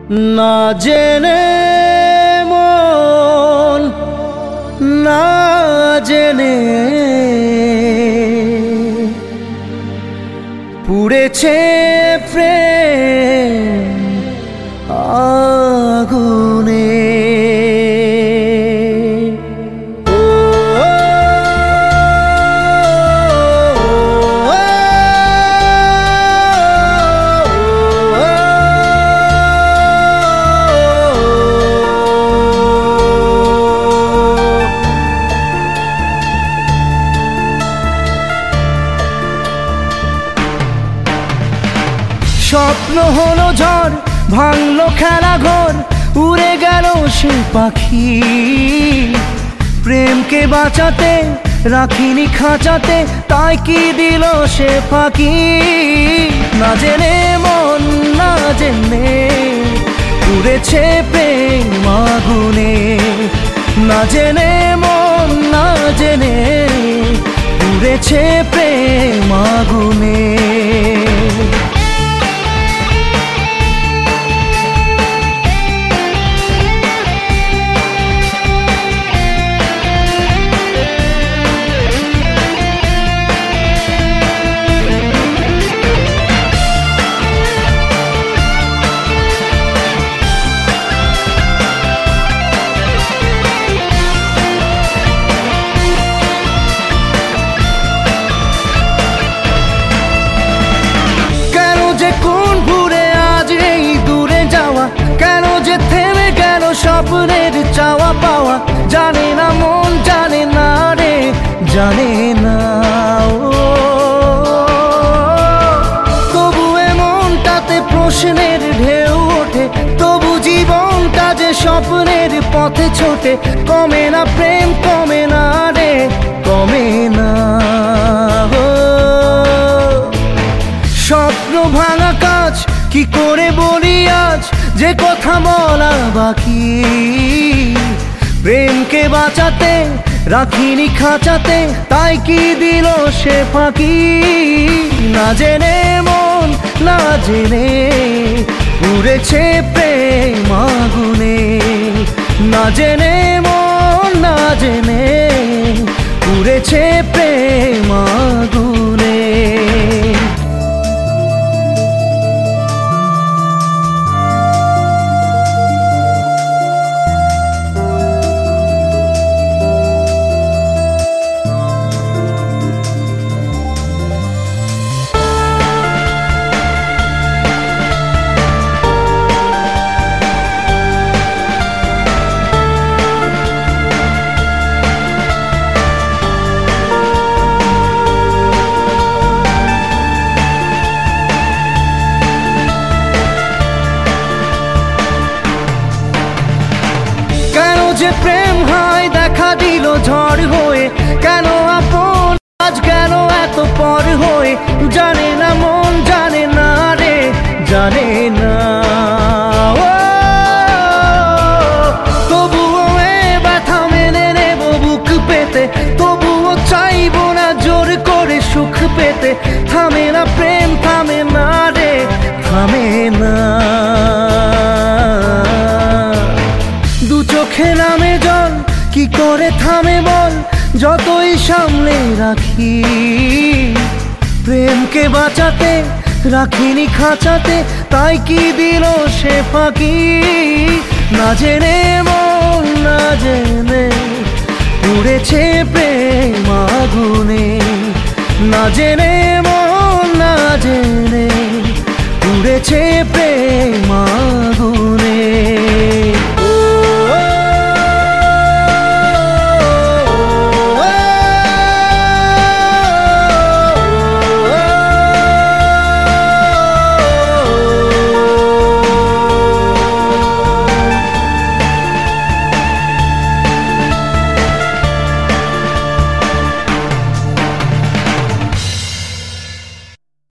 না জেনে মন না জেনে পুড়েছে প্রেম আগুনে। স্বপ্ন হলো ঝড়, ভাঙলো খেলা ঘর, উড়ে গেল সে পাখি। প্রেমকে বাঁচাতে রাখিনি খাঁচাতে, তাই কি দিল সে ফাঁকি। না জেনে মন না জেনে পুড়েছে প্রেম আগুনে। না জেনে মন না জেনে পুড়েছে প্রেম আগুনে। স্বপ্নের চাওয়া পাওয়া জানে না মন, জানে না রে জানে না। তবু এমনটাতে প্রশ্নের ঢেউ ওঠে, তবু জীবনটা যে স্বপ্নের পথে ছোটে। কমে না প্রেম কমে না রে কমে না। স্বপ্ন ভাঙা কাজ কি করে বলি আজ, যে কথা বলা বাকি। প্রেমকে বাঁচাতে রাখিনি খাঁচাতে, তাই কি দিল সে ফাঁকি। না জেনে মন না জেনে পুড়েছে প্রেম আগুনে। না জেনে মন না জেনে পুড়েছে প্রেম আগুনে। যে প্রেম হয় দেখা দিল ঝড় হয়ে, কেন আপন আজ গেল এত পর হয়ে। জানে না মন জানে না রে জানে না। তবুও এ ব্যথা মেনে নেব বুক পেতে, তবুও চাইব না জোর করে সুখ পেতে। থামে না প্রেম থামে না রে থামে না। দু চোখে নামে জল কি করে থামে বল, যতই সামলে রাখি। প্রেমকে বাঁচাতে রাখিনি খাঁচাতে, তাই কি দিল সে ফাঁকি। না জেনে মন না জেনে পুড়েছে প্রেম আগুনে। না জেনে মন না জেনে পুড়েছে প্রেম আগুনে।